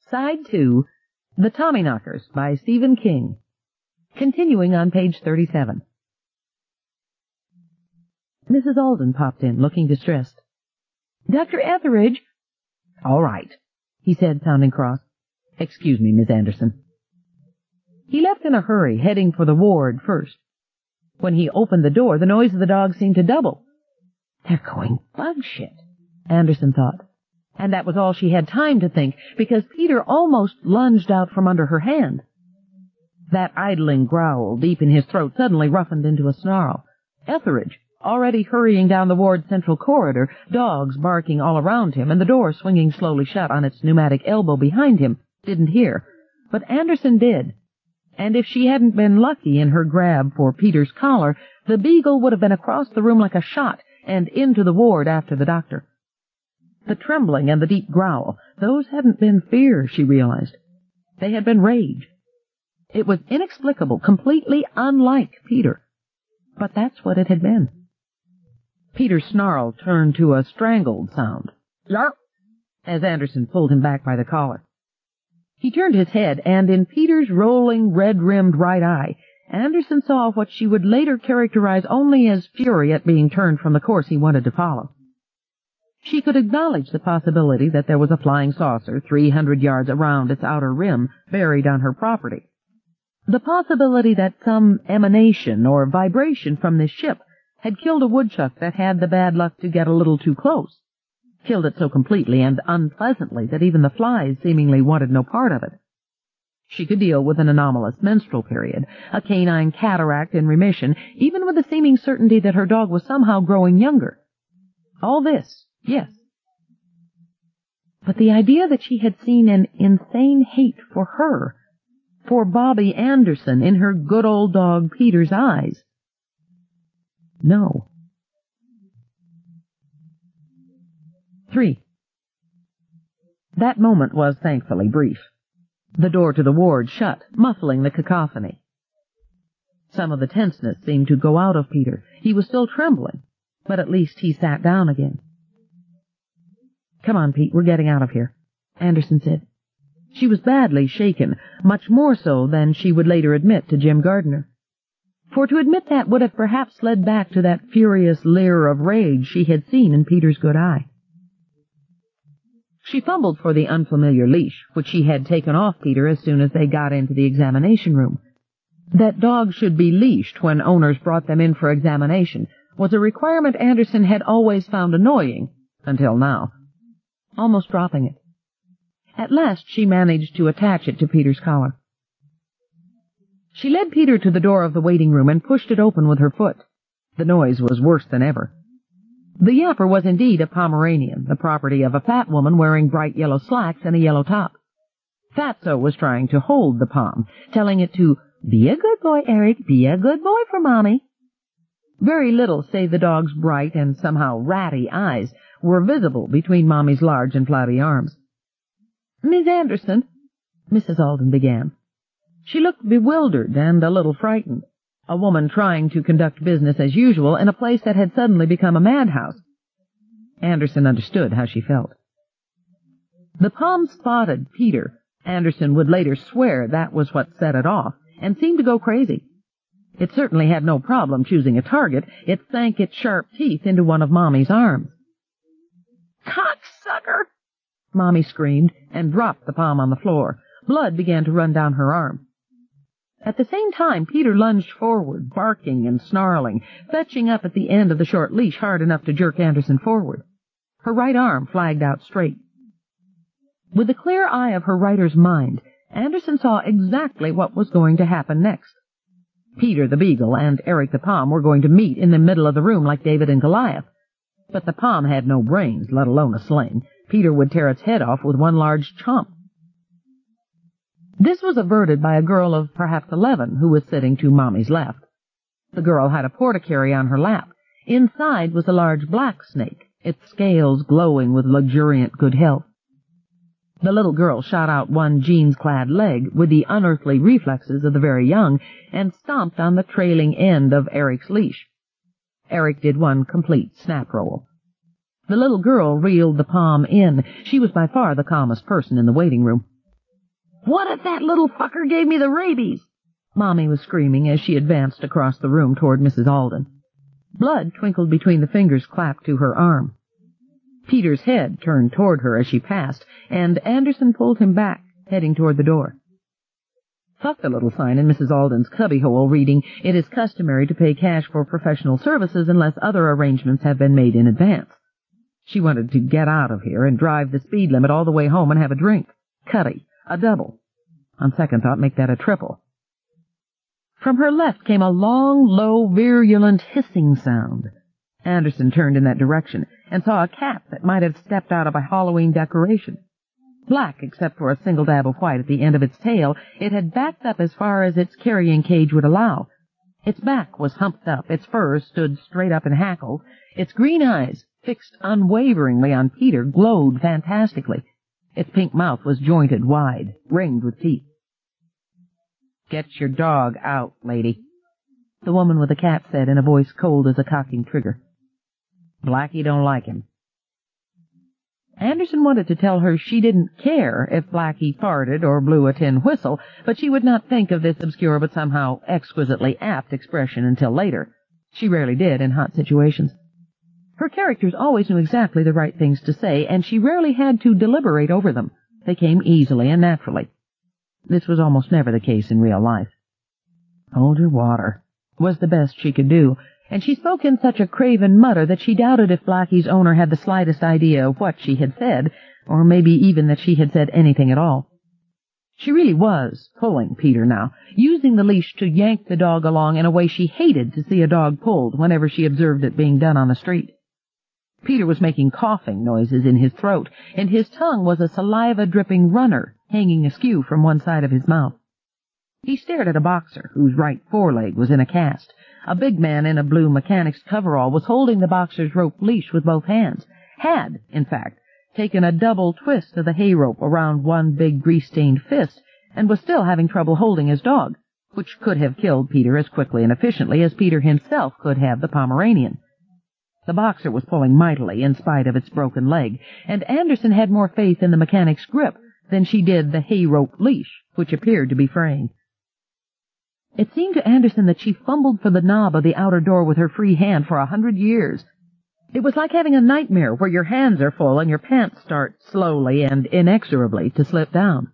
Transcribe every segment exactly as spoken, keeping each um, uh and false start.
Side two, The Tommyknockers by Stephen King. Continuing on page thirty-seven. Missus Alden popped in, looking distressed. "Doctor Etheridge." "All right," he said, sounding cross. "Excuse me, Miss Anderson." He left in a hurry, heading for the ward first. When he opened the door, the noise of the dog seemed to double. "They're going bug shit," Anderson thought. And that was all she had time to think, because Peter almost lunged out from under her hand. That idling growl deep in his throat suddenly roughened into a snarl. Etheridge, already hurrying down the ward's central corridor, dogs barking all around him, and the door swinging slowly shut on its pneumatic elbow behind him, didn't hear. But Anderson did. And if she hadn't been lucky in her grab for Peter's collar, the beagle would have been across the room like a shot and into the ward after the doctor. The trembling and the deep growl, those hadn't been fear, she realized. They had been rage. It was inexplicable, completely unlike Peter. But that's what it had been. Peter's snarl turned to a strangled sound. "Yarp!" as Anderson pulled him back by the collar. He turned his head, and in Peter's rolling, red-rimmed right eye, Anderson saw what she would later characterize only as fury at being turned from the course he wanted to follow. She could acknowledge the possibility that there was a flying saucer three hundred yards around its outer rim buried on her property. The possibility that some emanation or vibration from this ship had killed a woodchuck that had the bad luck to get a little too close, killed it so completely and unpleasantly that even the flies seemingly wanted no part of it. She could deal with an anomalous menstrual period, a canine cataract in remission, even with the seeming certainty that her dog was somehow growing younger. All this, yes. But the idea that she had seen an insane hate for her, for Bobby Anderson, in her good old dog Peter's eyes. No. Three. That moment was thankfully brief. The door to the ward shut, muffling the cacophony. Some of the tenseness seemed to go out of Peter. He was still trembling, but at least he sat down again. "Come on, Pete, we're getting out of here," Anderson said. She was badly shaken, much more so than she would later admit to Jim Gardner. For to admit that would have perhaps led back to that furious leer of rage she had seen in Peter's good eye. She fumbled for the unfamiliar leash, which she had taken off Peter as soon as they got into the examination room. That dogs should be leashed when owners brought them in for examination was a requirement Anderson had always found annoying, until now. Almost dropping it. At last she managed to attach it to Peter's collar. She led Peter to the door of the waiting room and pushed it open with her foot. The noise was worse than ever. The yapper was indeed a Pomeranian, the property of a fat woman wearing bright yellow slacks and a yellow top. Fatso was trying to hold the Pom, telling it to, "Be a good boy, Eric, be a good boy for Mommy." Very little save the dog's bright and somehow ratty eyes were visible between Mommy's large and flabby arms. "Miss Anderson," Missus Alden began. She looked bewildered and a little frightened, a woman trying to conduct business as usual in a place that had suddenly become a madhouse. Anderson understood how she felt. The Pom spotted Peter. Anderson would later swear that was what set it off, and seemed to go crazy. It certainly had no problem choosing a target. It sank its sharp teeth into one of Mommy's arms. "Cocksucker!" Mommy screamed, and dropped the Pom on the floor. Blood began to run down her arm. At the same time, Peter lunged forward, barking and snarling, fetching up at the end of the short leash hard enough to jerk Anderson forward. Her right arm flagged out straight. With the clear eye of her writer's mind, Anderson saw exactly what was going to happen next. Peter the Beagle and Eric the Pom were going to meet in the middle of the room like David and Goliath. But the Pom had no brains, let alone a sling. Peter would tear its head off with one large chomp. This was averted by a girl of perhaps eleven who was sitting to Mommy's left. The girl had a porticary on her lap. Inside was a large black snake, its scales glowing with luxuriant good health. The little girl shot out one jeans-clad leg with the unearthly reflexes of the very young and stomped on the trailing end of Eric's leash. Eric did one complete snap roll. The little girl reeled the Pom in. She was by far the calmest person in the waiting room. What if that little fucker gave me the rabies? Mommy was screaming as she advanced across the room toward Missus Alden. Blood twinkled between the fingers clapped to her arm. Peter's head turned toward her as she passed, and Anderson pulled him back, heading toward the door. Fuck the little sign in Missus Alden's cubbyhole reading, "It is customary to pay cash for professional services unless other arrangements have been made in advance." She wanted to get out of here and drive the speed limit all the way home and have a drink. Cutty, a double. On second thought, make that a triple. From her left came a long, low, virulent hissing sound. Anderson turned in that direction and saw a cat that might have stepped out of a Halloween decoration. Black, except for a single dab of white at the end of its tail, it had backed up as far as its carrying cage would allow. Its back was humped up, its fur stood straight up and hackled, its green eyes, fixed unwaveringly on Peter, glowed fantastically. Its pink mouth was jointed wide, ringed with teeth. "Get your dog out, lady," the woman with the cat said in a voice cold as a cocking trigger. "Blackie don't like him." Anderson wanted to tell her she didn't care if Blackie farted or blew a tin whistle, but she would not think of this obscure but somehow exquisitely apt expression until later. She rarely did in hot situations. Her characters always knew exactly the right things to say, and she rarely had to deliberate over them. They came easily and naturally. This was almost never the case in real life. "Hold your water," was the best she could do, and she spoke in such a craven mutter that she doubted if Blackie's owner had the slightest idea of what she had said, or maybe even that she had said anything at all. She really was pulling Peter now, using the leash to yank the dog along in a way she hated to see a dog pulled whenever she observed it being done on the street. Peter was making coughing noises in his throat, and his tongue was a saliva-dripping runner hanging askew from one side of his mouth. He stared at a boxer whose right foreleg was in a cast. A big man in a blue mechanic's coverall was holding the boxer's rope leash with both hands, had, in fact, taken a double twist of the hay rope around one big grease-stained fist, and was still having trouble holding his dog, which could have killed Peter as quickly and efficiently as Peter himself could have the Pomeranian. The boxer was pulling mightily in spite of its broken leg, and Anderson had more faith in the mechanic's grip than she did the hay rope leash, which appeared to be fraying. It seemed to Anderson that she fumbled for the knob of the outer door with her free hand for a hundred years. It was like having a nightmare where your hands are full and your pants start slowly and inexorably to slip down.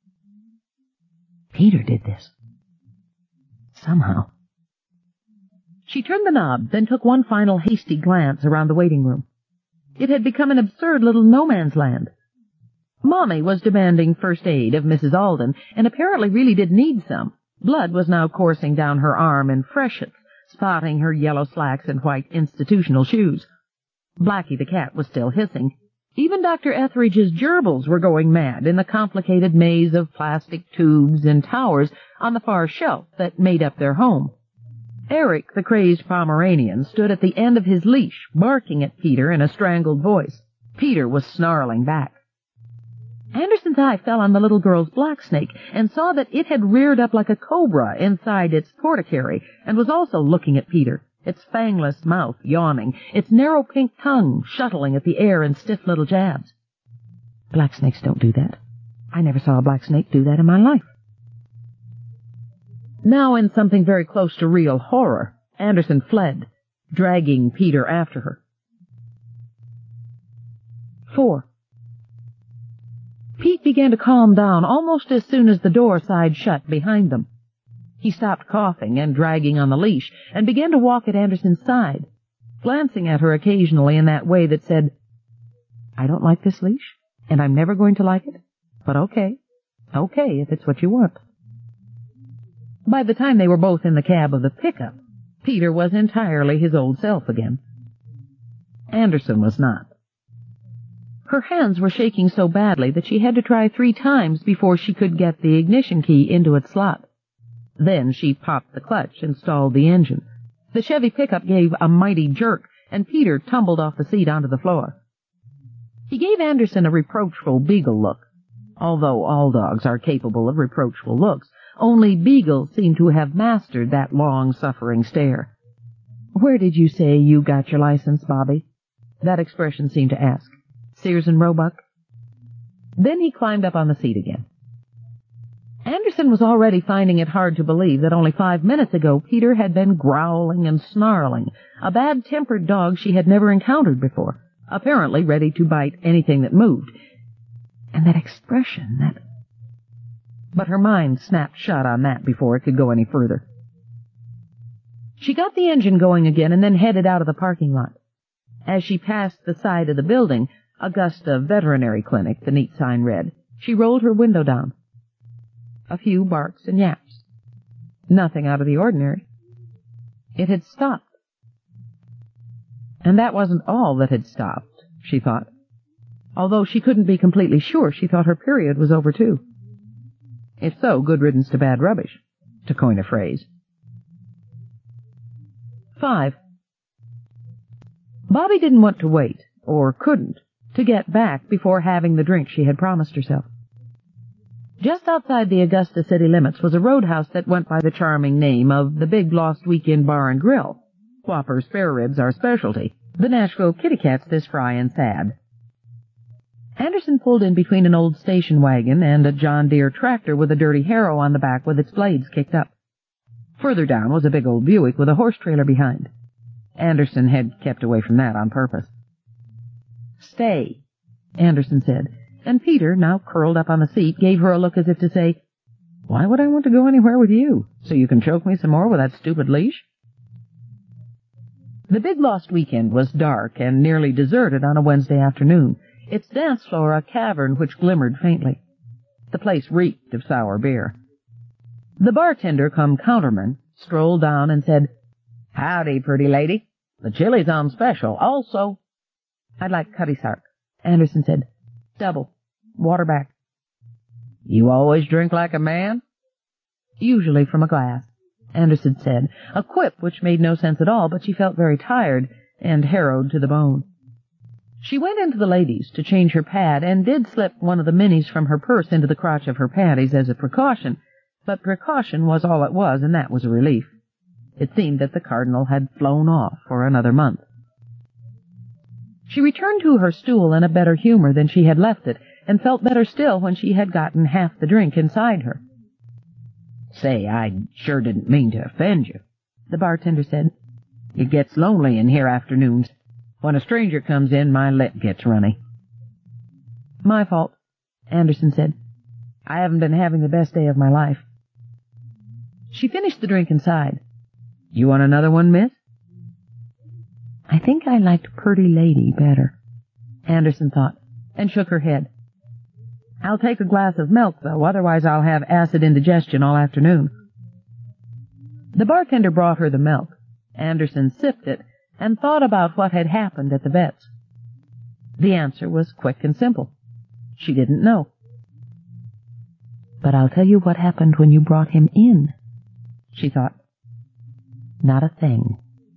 Peter did this. Somehow. She turned the knob, then took one final hasty glance around the waiting room. It had become an absurd little no-man's land. Mommy was demanding first aid of Missus Alden, and apparently really did need some. Blood was now coursing down her arm in freshets, spotting her yellow slacks and white institutional shoes. Blackie the cat was still hissing. Even Doctor Etheridge's gerbils were going mad in the complicated maze of plastic tubes and towers on the far shelf that made up their home. Eric, the crazed Pomeranian, stood at the end of his leash, barking at Peter in a strangled voice. Peter was snarling back. Anderson's eye fell on the little girl's black snake and saw that it had reared up like a cobra inside its porticary and was also looking at Peter, its fangless mouth yawning, its narrow pink tongue shuttling at the air in stiff little jabs. Black snakes don't do that. I never saw a black snake do that in my life. Now, in something very close to real horror, Anderson fled, dragging Peter after her. Four. Pete began to calm down almost as soon as the door sighed shut behind them. He stopped coughing and dragging on the leash and began to walk at Anderson's side, glancing at her occasionally in that way that said, "I don't like this leash, and I'm never going to like it, but okay, okay if it's what you want." By the time they were both in the cab of the pickup, Peter was entirely his old self again. Anderson was not. Her hands were shaking so badly that she had to try three times before she could get the ignition key into its slot. Then she popped the clutch and stalled the engine. The Chevy pickup gave a mighty jerk, and Peter tumbled off the seat onto the floor. He gave Anderson a reproachful beagle look. Although all dogs are capable of reproachful looks, only beagles seem to have mastered that long-suffering stare. "Where did you say you got your license, Bobby?" that expression seemed to ask. "Sears and Roebuck?" Then he climbed up on the seat again. Anderson was already finding it hard to believe that only five minutes ago Peter had been growling and snarling, a bad-tempered dog she had never encountered before, apparently ready to bite anything that moved. And that expression, that... But her mind snapped shut on that before it could go any further. She got the engine going again and then headed out of the parking lot. As she passed the side of the building, Augusta Veterinary Clinic, the neat sign read, she rolled her window down. A few barks and yaps. Nothing out of the ordinary. It had stopped. And that wasn't all that had stopped, she thought. Although she couldn't be completely sure, she thought her period was over, too. If so, good riddance to bad rubbish, to coin a phrase. Five. Bobby didn't want to wait, or couldn't, to get back before having the drink she had promised herself. Just outside the Augusta city limits was a roadhouse that went by the charming name of the Big Lost Weekend Bar and Grill. Whopper spare ribs are specialty. The Nashville kitty cats this fry and sad. Anderson pulled in between an old station wagon and a John Deere tractor with a dirty harrow on the back with its blades kicked up. Further down was a big old Buick with a horse trailer behind. Anderson had kept away from that on purpose. "Stay," Anderson said, and Peter, now curled up on the seat, gave her a look as if to say, "Why would I want to go anywhere with you? So you can choke me some more with that stupid leash?" The Big Lost Weekend was dark and nearly deserted on a Wednesday afternoon, its dance floor a cavern which glimmered faintly. The place reeked of sour beer. The bartender, come counterman, strolled down and said, "Howdy, pretty lady. The chili's on special. Also—" "I'd like Cutty Sark," Anderson said. "Double. Water back." "You always drink like a man?" "Usually from a glass," Anderson said, a quip which made no sense at all, but she felt very tired and harrowed to the bone. She went into the ladies to change her pad and did slip one of the minis from her purse into the crotch of her panties as a precaution, but precaution was all it was, and that was a relief. It seemed that the Cardinal had flown off for another month. She returned to her stool in a better humor than she had left it, and felt better still when she had gotten half the drink inside her. "Say, I sure didn't mean to offend you," the bartender said. "It gets lonely in here afternoons. When a stranger comes in, my lip gets runny." "My fault," Anderson said. "I haven't been having the best day of my life." She finished the drink and sighed. "You want another one, miss?" "I think I liked Purty Lady better," Anderson thought, and shook her head. "I'll take a glass of milk, though, otherwise I'll have acid indigestion all afternoon." The bartender brought her the milk. Anderson sipped it and thought about what had happened at the vet's. The answer was quick and simple. She didn't know. "But I'll tell you what happened when you brought him in," she thought. "Not a thing."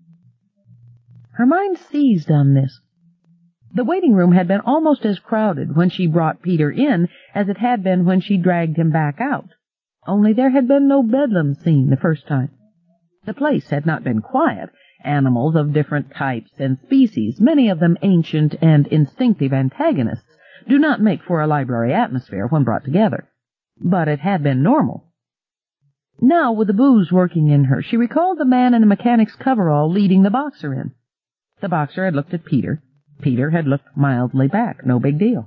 Her mind seized on this. The waiting room had been almost as crowded when she brought Peter in as it had been when she dragged him back out, only there had been no bedlam scene the first time. The place had not been quiet. Animals of different types and species, many of them ancient and instinctive antagonists, do not make for a library atmosphere when brought together. But it had been normal. Now, with the booze working in her, she recalled the man in the mechanic's coverall leading the boxer in. The boxer had looked at Peter. Peter had looked mildly back. No big deal.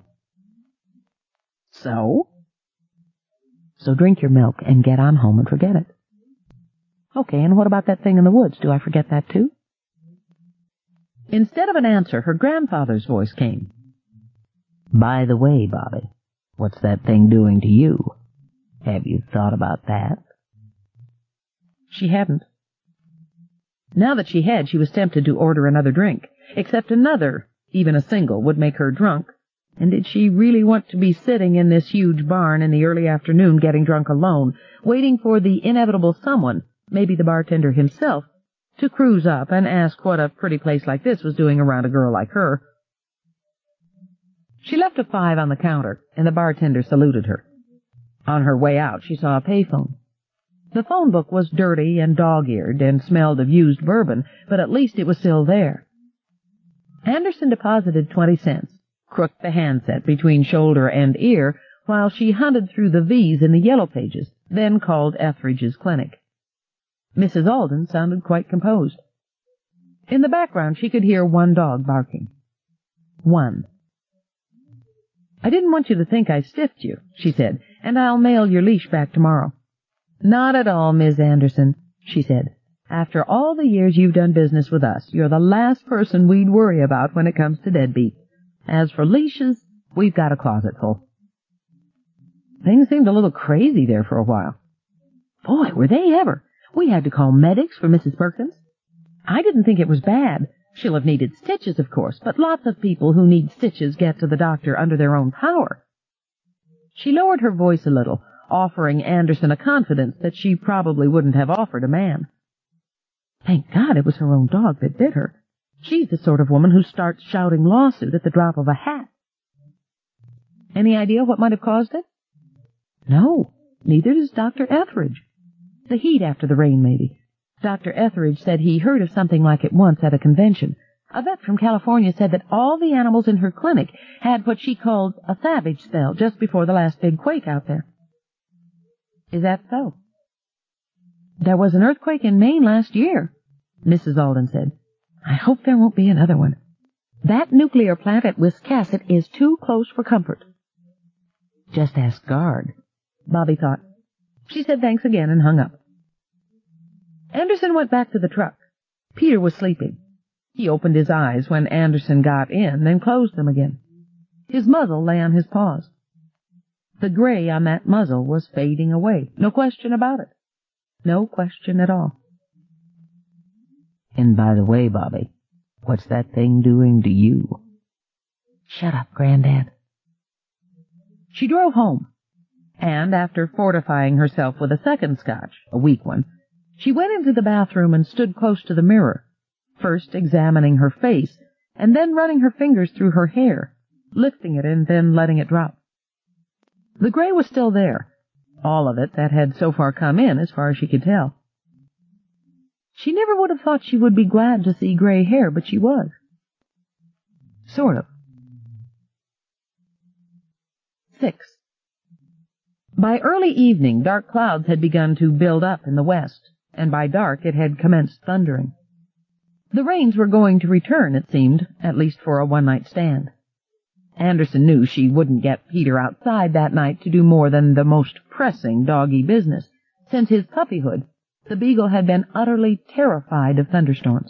So? So drink your milk and get on home and forget it. Okay, and what about that thing in the woods? Do I forget that too? Instead of an answer, her grandfather's voice came. "By the way, Bobby, what's that thing doing to you? Have you thought about that?" She hadn't. Now that she had, she was tempted to order another drink, except another, even a single, would make her drunk. And did she really want to be sitting in this huge barn in the early afternoon getting drunk alone, waiting for the inevitable someone, maybe the bartender himself, to cruise up and ask what a pretty place like this was doing around a girl like her? She left a five on the counter, and the bartender saluted her. On her way out, she saw a payphone. The phone book was dirty and dog-eared and smelled of used bourbon, but at least it was still there. Anderson deposited twenty cents, crooked the handset between shoulder and ear, while she hunted through the V's in the yellow pages, then called Etheridge's clinic. Missus Alden sounded quite composed. In the background she could hear one dog barking. One. "I didn't want you to think I stiffed you," she said, "and I'll mail your leash back tomorrow." "Not at all, Miss Anderson," she said. "After all the years you've done business with us, you're the last person we'd worry about when it comes to deadbeat. As for leashes, we've got a closet full." Things seemed a little crazy there for a while. Boy, were they ever! We had to call medics for Missus Perkins. I didn't think it was bad. She'll have needed stitches, of course, but lots of people who need stitches get to the doctor under their own power. She lowered her voice a little, offering Anderson a confidence that she probably wouldn't have offered a man. Thank God it was her own dog that bit her. She's the sort of woman who starts shouting lawsuit at the drop of a hat. Any idea what might have caused it? No, neither does Doctor Etheridge. The heat after the rain, maybe. Doctor Etheridge said he heard of something like it once at a convention. A vet from California said that all the animals in her clinic had what she called a savage spell just before the last big quake out there. Is that so? There was an earthquake in Maine last year, Missus Alden said. I hope there won't be another one. That nuclear plant at Wiscasset is too close for comfort. Just ask Guard, Bobby thought. She said thanks again and hung up. Anderson went back to the truck. Peter was sleeping. He opened his eyes when Anderson got in, then closed them again. His muzzle lay on his paws. The gray on that muzzle was fading away, no question about it. No question at all. And by the way, Bobby, what's that thing doing to you? Shut up, Granddad. She drove home, and after fortifying herself with a second scotch, a weak one, she went into the bathroom and stood close to the mirror, first examining her face, and then running her fingers through her hair, lifting it and then letting it drop. The gray was still there, all of it that had so far come in as far as she could tell. She never would have thought she would be glad to see gray hair, but she was. Sort of. Six. By early evening, dark clouds had begun to build up in the west, and by dark it had commenced thundering. The rains were going to return, it seemed, at least for a one-night stand. Anderson knew she wouldn't get Peter outside that night to do more than the most pressing doggy business. Since his puppyhood, the beagle had been utterly terrified of thunderstorms.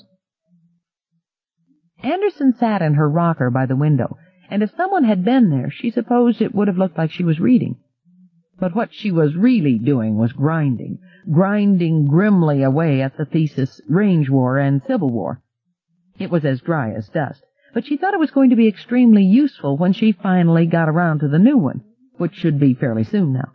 Anderson sat in her rocker by the window, and if someone had been there, she supposed it would have looked like she was reading. But what she was really doing was grinding, grinding grimly away at the thesis Range War and Civil War. It was as dry as dust, but she thought it was going to be extremely useful when she finally got around to the new one, which should be fairly soon now.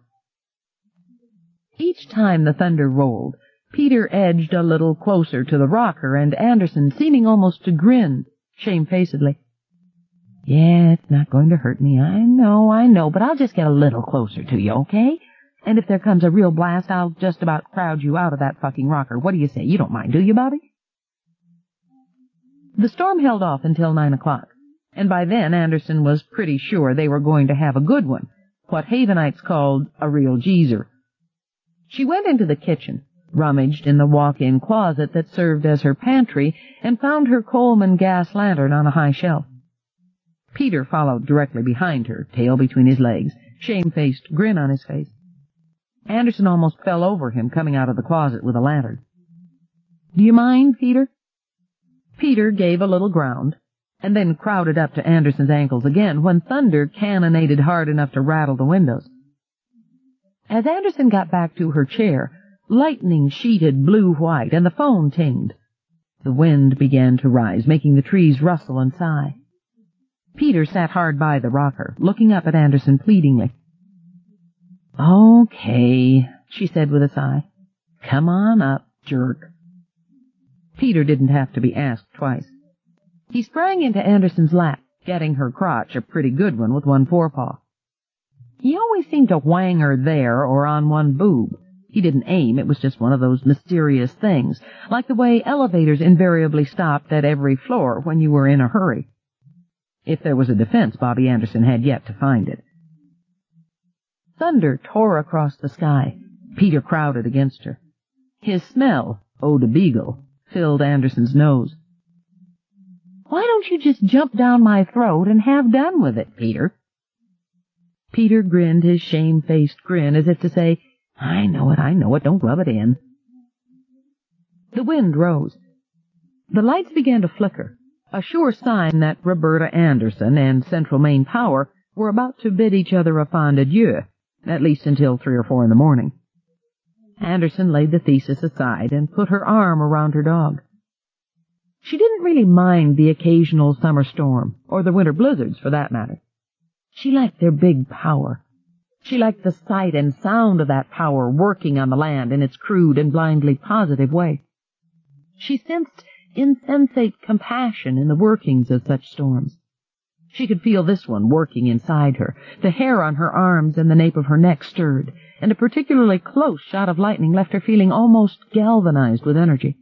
Each time the thunder rolled, Peter edged a little closer to the rocker, and Anderson seeming almost to grin, shamefacedly. Yeah, it's not going to hurt me. I know, I know, but I'll just get a little closer to you, okay? And if there comes a real blast, I'll just about crowd you out of that fucking rocker. What do you say? You don't mind, do you, Bobby? The storm held off until nine o'clock, and by then Anderson was pretty sure they were going to have a good one, what Havenites called a real geezer. She went into the kitchen, rummaged in the walk-in closet that served as her pantry, and found her Coleman gas lantern on a high shelf. Peter followed directly behind her, tail between his legs, shamefaced grin on his face. Anderson almost fell over him coming out of the closet with a lantern. Do you mind, Peter? Peter gave a little ground, and then crowded up to Anderson's ankles again when thunder cannonaded hard enough to rattle the windows. As Anderson got back to her chair, lightning sheeted blue-white, and the phone tinged. The wind began to rise, making the trees rustle and sigh. Peter sat hard by the rocker, looking up at Anderson pleadingly. Okay, she said with a sigh. Come on up, jerk. Peter didn't have to be asked twice. He sprang into Anderson's lap, getting her crotch, a pretty good one, with one forepaw. He always seemed to whang her there or on one boob. He didn't aim, it was just one of those mysterious things, like the way elevators invariably stopped at every floor when you were in a hurry. If there was a defense, Bobby Anderson had yet to find it. Thunder tore across the sky. Peter crowded against her. His smell, eau de beagle, filled Anderson's nose. "Why don't you just jump down my throat and have done with it, Peter?" Peter grinned his shame-faced grin as if to say, "I know it, I know it, don't rub it in." The wind rose. The lights began to flicker, a sure sign that Roberta Anderson and Central Maine Power were about to bid each other a fond adieu, at least until three or four in the morning. Anderson laid the thesis aside and put her arm around her dog. She didn't really mind the occasional summer storm, or the winter blizzards for that matter. She liked their big power. She liked the sight and sound of that power working on the land in its crude and blindly positive way. She sensed insensate compassion in the workings of such storms. She could feel this one working inside her. The hair on her arms and the nape of her neck stirred, and a particularly close shot of lightning left her feeling almost galvanized with energy.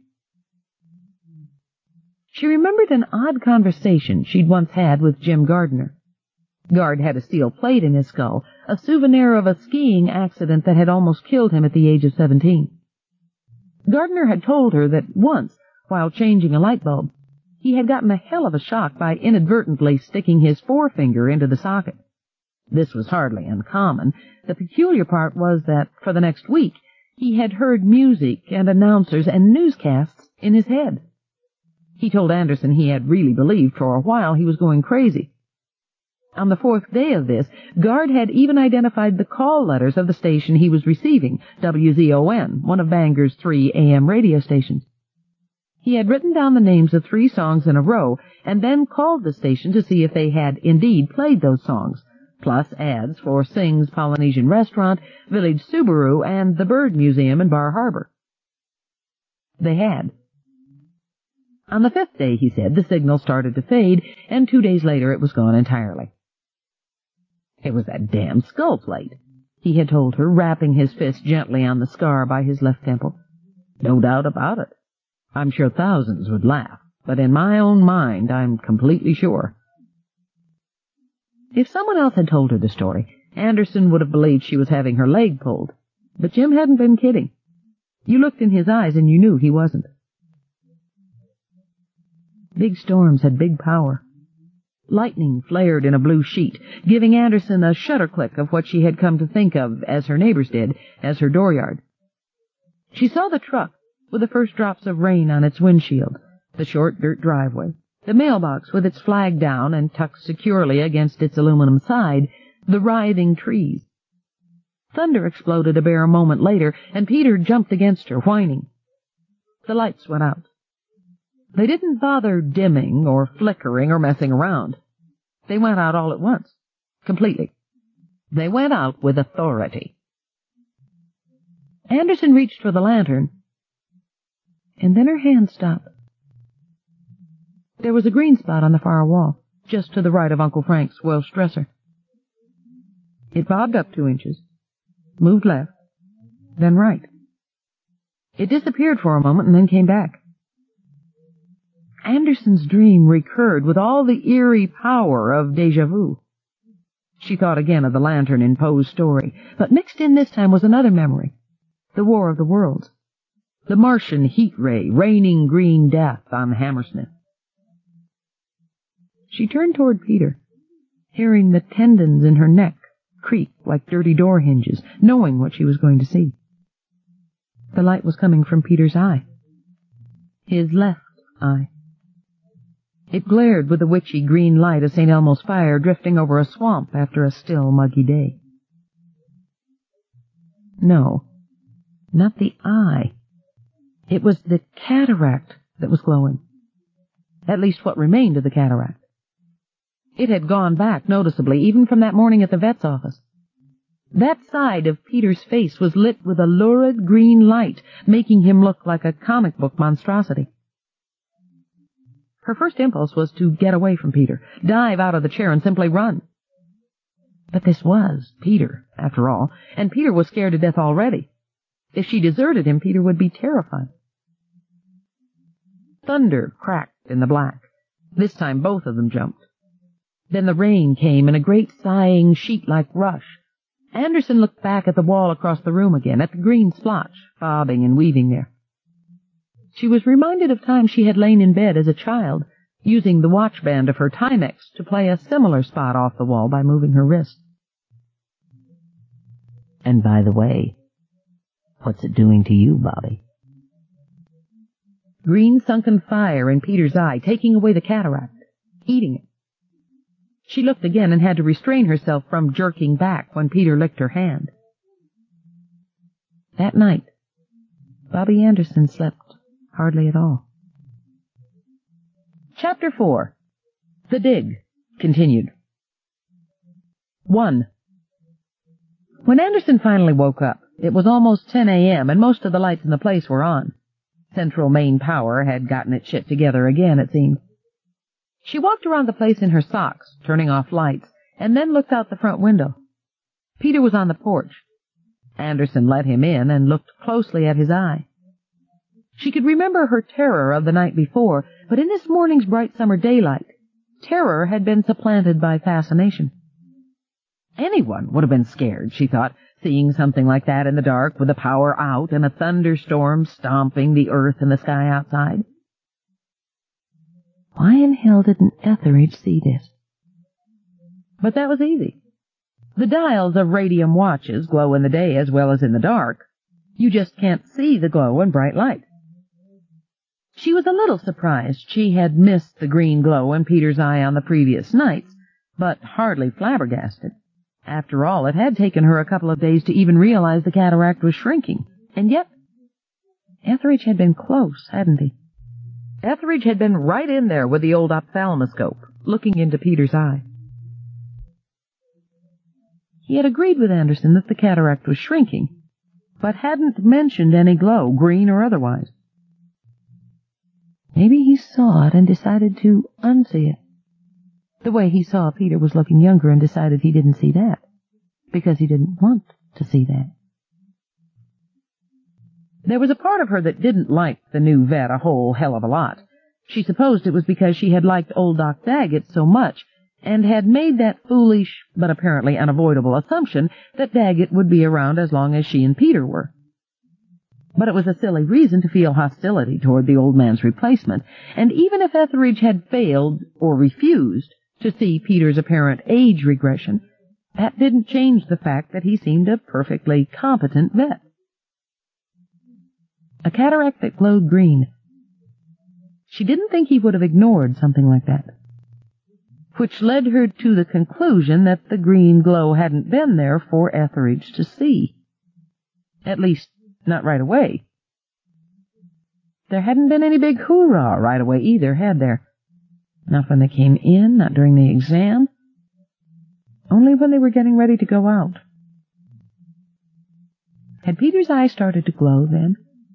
She remembered an odd conversation she'd once had with Jim Gardner. Gard had a steel plate in his skull, a souvenir of a skiing accident that had almost killed him at the age of seventeen. Gardner had told her that once, while changing a light bulb, he had gotten a hell of a shock by inadvertently sticking his forefinger into the socket. This was hardly uncommon. The peculiar part was that, for the next week, he had heard music and announcers and newscasts in his head. He told Anderson he had really believed for a while he was going crazy. On the fourth day of this, Gard had even identified the call letters of the station he was receiving, W Z O N, one of Bangor's three A M radio stations. He had written down the names of three songs in a row, and then called the station to see if they had indeed played those songs, plus ads for Singh's Polynesian Restaurant, Village Subaru, and the Bird Museum in Bar Harbor. They had. On the fifth day, he said, the signal started to fade, and two days later it was gone entirely. It was that damn skull plate, he had told her, rapping his fist gently on the scar by his left temple. No doubt about it. I'm sure thousands would laugh, but in my own mind I'm completely sure. If someone else had told her the story, Anderson would have believed she was having her leg pulled. But Jim hadn't been kidding. You looked in his eyes and you knew he wasn't. Big storms had big power. Lightning flared in a blue sheet, giving Anderson a shutter click of what she had come to think of, as her neighbors did, as her dooryard. She saw the truck, with the first drops of rain on its windshield, the short dirt driveway, the mailbox with its flag down and tucked securely against its aluminum side, the writhing trees. Thunder exploded a bare moment later, and Peter jumped against her, whining. The lights went out. They didn't bother dimming or flickering or messing around. They went out all at once, completely. They went out with authority. Anderson reached for the lantern, and then her hand stopped. There was a green spot on the far wall, just to the right of Uncle Frank's Welsh dresser. It bobbed up two inches, moved left, then right. It disappeared for a moment and then came back. Anderson's dream recurred with all the eerie power of déjà vu. She thought again of the lantern in Poe's story, but mixed in this time was another memory, the War of the Worlds, the Martian heat ray raining green death on Hammersmith. She turned toward Peter, hearing the tendons in her neck creak like dirty door hinges, knowing what she was going to see. The light was coming from Peter's eye, his left eye. It glared with the witchy green light of Saint Elmo's fire drifting over a swamp after a still, muggy day. No, not the eye. It was the cataract that was glowing. At least what remained of the cataract. It had gone back noticeably, even from that morning at the vet's office. That side of Peter's face was lit with a lurid green light, making him look like a comic book monstrosity. Her first impulse was to get away from Peter, dive out of the chair and simply run. But this was Peter, after all, and Peter was scared to death already. If she deserted him, Peter would be terrified. Thunder cracked in the black. This time both of them jumped. Then the rain came in a great sighing sheet-like rush, Anderson looked back at the wall across the room again, at the green splotch, bobbing and weaving there. She was reminded of times she had lain in bed as a child, using the watchband of her Timex to play a similar spot off the wall by moving her wrist. And by the way, what's it doing to you, Bobby? Green sunken fire in Peter's eye, taking away the cataract, eating it. She looked again and had to restrain herself from jerking back when Peter licked her hand. That night, Bobby Anderson slept hardly at all. Chapter four. The Dig, continued. One. When Anderson finally woke up, it was almost ten a.m. and most of the lights in the place were on. Central Main Power had gotten its shit together again, it seemed. She walked around the place in her socks, turning off lights, and then looked out the front window. Peter was on the porch. Anderson let him in and looked closely at his eye. She could remember her terror of the night before, but in this morning's bright summer daylight, terror had been supplanted by fascination. Anyone would have been scared, she thought, seeing something like that in the dark with the power out and a thunderstorm stomping the earth and the sky outside. Why in hell didn't Etheridge see this? But that was easy. The dials of radium watches glow in the day as well as in the dark. You just can't see the glow in bright light. She was a little surprised she had missed the green glow in Peter's eye on the previous nights, but hardly flabbergasted. After all, it had taken her a couple of days to even realize the cataract was shrinking. And yet, Etheridge had been close, hadn't he? Etheridge had been right in there with the old ophthalmoscope, looking into Peter's eye. He had agreed with Anderson that the cataract was shrinking, but hadn't mentioned any glow, green or otherwise. Maybe he saw it and decided to unsee it. The way he saw Peter was looking younger and decided he didn't see that, because he didn't want to see that. There was a part of her that didn't like the new vet a whole hell of a lot. She supposed it was because she had liked old Doc Daggett so much, and had made that foolish, but apparently unavoidable assumption that Daggett would be around as long as she and Peter were. But it was a silly reason to feel hostility toward the old man's replacement, and even if Etheridge had failed or refused to see Peter's apparent age regression, that didn't change the fact that he seemed a perfectly competent vet. A cataract that glowed green. She didn't think he would have ignored something like that, which led her to the conclusion that the green glow hadn't been there for Etheridge to see. At least, not right away. There hadn't been any big hoorah right away either, had there? Not when they came in, not during the exam. Only when they were getting ready to go out. Had Peter's eye started to glow then?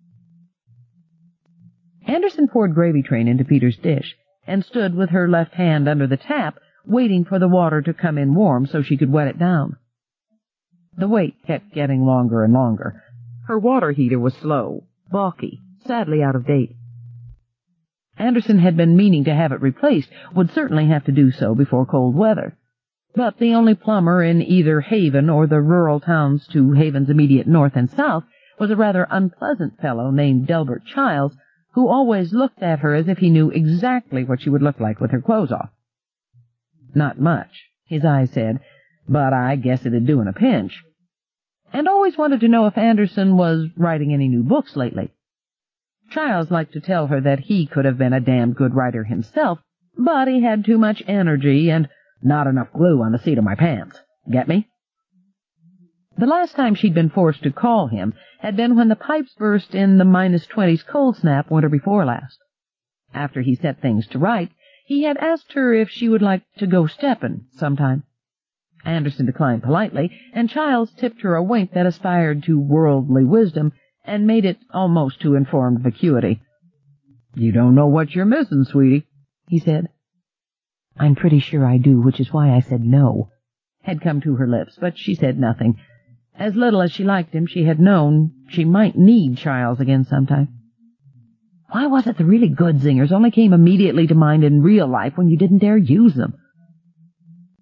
Anderson poured gravy train into Peter's dish, and stood with her left hand under the tap, waiting for the water to come in warm so she could wet it down. The wait kept getting longer and longer. Her water heater was slow, balky, sadly out of date. Anderson had been meaning to have it replaced, would certainly have to do so before cold weather. But the only plumber in either Haven or the rural towns to Haven's immediate north and south was a rather unpleasant fellow named Delbert Childs, who always looked at her as if he knew exactly what she would look like with her clothes off. Not much, his eyes said, but I guess it'd do in a pinch. And always wanted to know if Anderson was writing any new books lately. Childs liked to tell her that he could have been a damned good writer himself, but he had too much energy and not enough glue on the seat of my pants. Get me? The last time she'd been forced to call him had been when the pipes burst in the minus twenties cold snap winter before last. After he set things to right, he had asked her if she would like to go steppin' sometime. Anderson declined politely, and Childs tipped her a wink that aspired to worldly wisdom and made it almost to informed vacuity. "You don't know what you're missing, sweetie," he said. "I'm pretty sure I do, which is why I said no," had come to her lips, but she said nothing. As little as she liked him, she had known she might need Childs again sometime. Why was it the really good zingers only came immediately to mind in real life when you didn't dare use them?